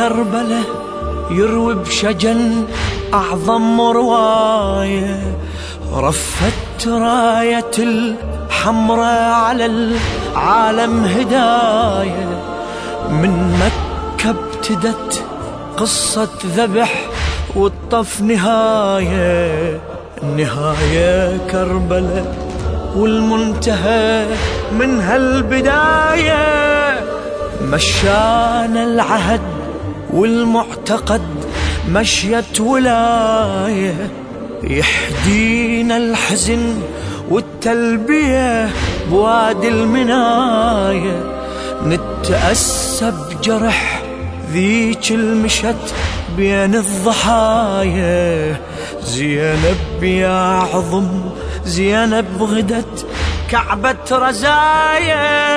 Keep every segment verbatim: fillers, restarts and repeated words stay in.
كربلة يروي بشجن أعظم رواية، رفت راية الحمراء على العالم هداية. من مكة ابتدت قصة ذبح والطف نهاية، النهاية كربلة والمنتهى من هالبداية. مشانا العهد والمعتقد مشيت ولاية، يحدينا الحزن والتلبية بوادي المناية. نتأسى بجرح ذيك المشت بين الضحايا، زينب يا عظم زينب غدت كعبة رزايا.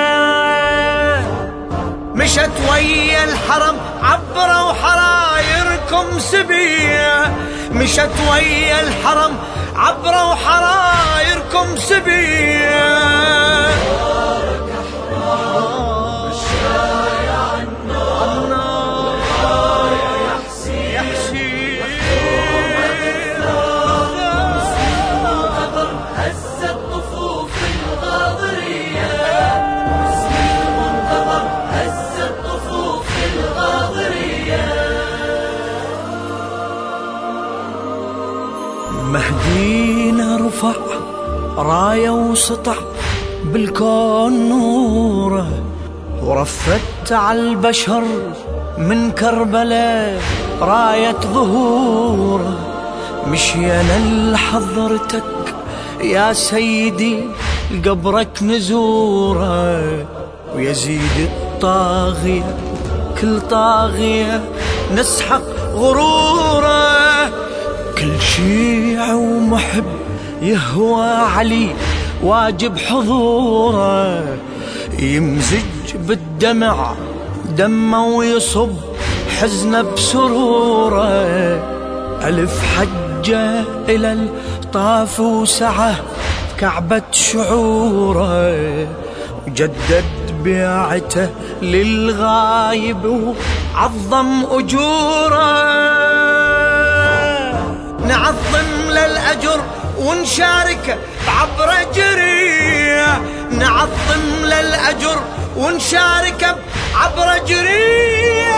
مشت ويا الحرم عبروا حرايركم سبية، مشت ويا الحرم عبروا حرايركم سبية. مهدينا رفع راية وسطع بالكون نوره، ورفت على البشر من كربلة راية ظهوره. مشينا لحضرتك يا سيدي قبرك نزوره، ويزيد الطاغية كل طاغية نسحق غروره. كل شيع ومحب يهوى علي واجب حضوره، يمزج بالدمع دمه ويصب حزنه بسروره. ألف حجة إلى الطاف وسعه كعبة شعوره، وجدد بيعته للغايب وعظم أجوره. نعظم للأجر ونشارك بعبر جريه، نعظم للأجر ونشارك بعبر جريه.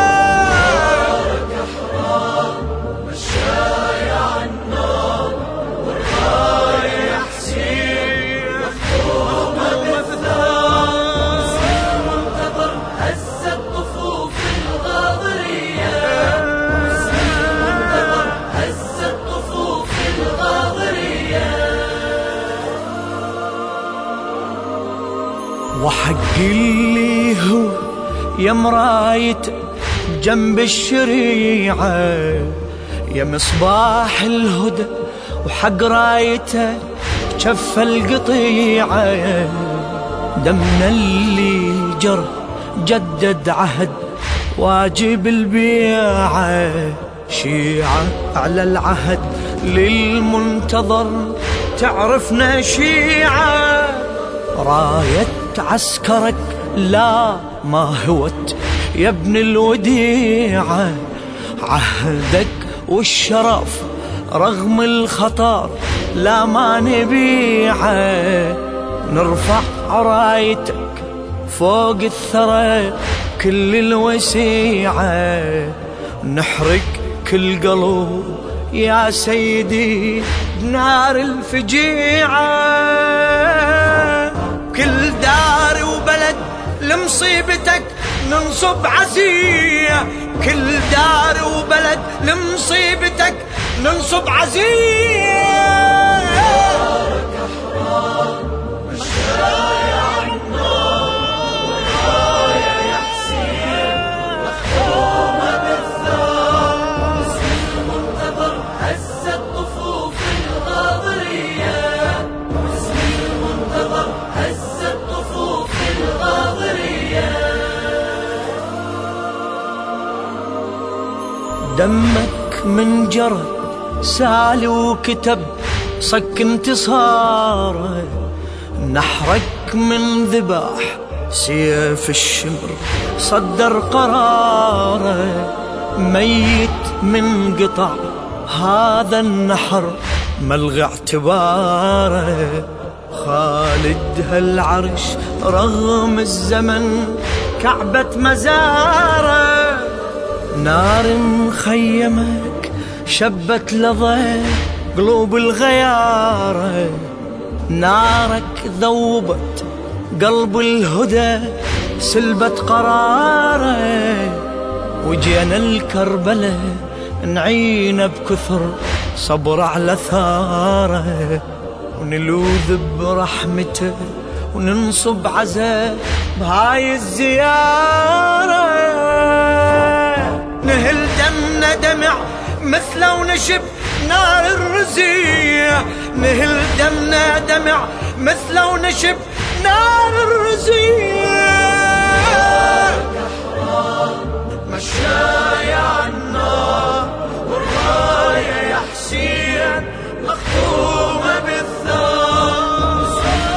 وحق اللي هو يا مرايته جنب الشريعة، يا مصباح الهدى وحق رايته جف القطيعة. دمنا اللي جرى جدد عهد واجب البيعة، شيعة على العهد للمنتظر تعرفنا شيعة. راية عسكرك لا ما هوت يا ابن الوديعة، عهدك والشرف رغم الخطر لا ما نبيعه. نرفع رايتك فوق الثرى كل الوسيعة، نحرق كل قلب يا سيدي بنار الفجيعة. كل دار وبلد لمصيبتك ننصب عزية، كل دار وبلد لمصيبتك ننصب عزية. دمك من جرى سال وكتب صك انتصاره، نحرك من ذباح سيف الشمر صدر قراره، ميت من قطع هذا النحر ملغى اعتباره. خالد هالعرش رغم الزمن كعبة مزاره، نار خيمك شبت لظى قلوب الغياره، نارك ذوبت قلب الهدى سلبت قراره. وجينا الكربلة نعينا بكثر صبر على ثاره، ونلوذ برحمته وننصب عزاء بهاي الزيارة. نهل دمنا دمع مثله ونشب نار الرزية، نهل دمنا دمع مثله ونشب نار الرزية. مشاي عالنار والراية يا حسين مختومة بالثار،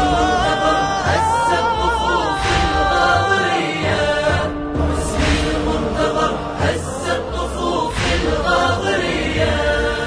هزت طفوف الغاضرية، واسم المنتظر هزت طفوف الغاضرية.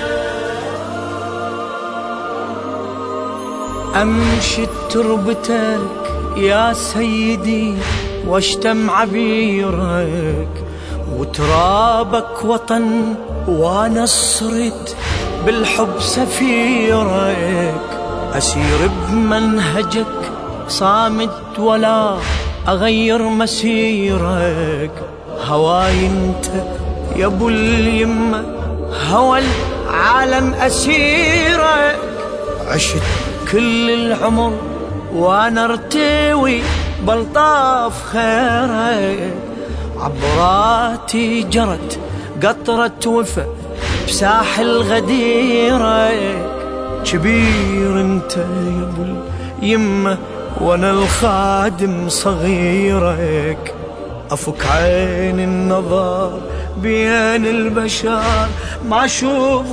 أمشي تربتك يا سيدي واشتم عبيرك، وترابك وطن وانا صرت بالحب سفيرك. أسير بمنهجك صامت ولا أغير مسيرك، هواي انت يا ابو اليمة هوى العالم أسيرك. عشت كل العمر وانا ارتوي بلطاف خيرك، عبراتي جرت قطرة وفا بساحل غديرك. كبير انت يا ابو اليمة وانا الخادم صغيرك، افك عين النظر بين البشر ما اشوف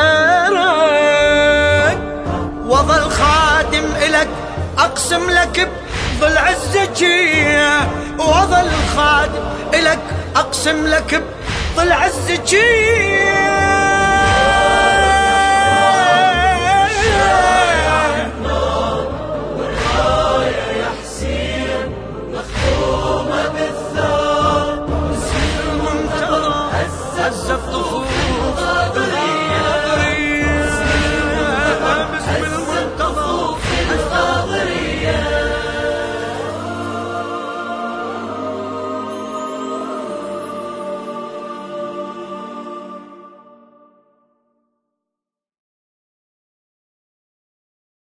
غيرك. وظل خادم الك اقسم لك بضلع الزكية، وظل خادم الك اقسم لك بضلع الزكية.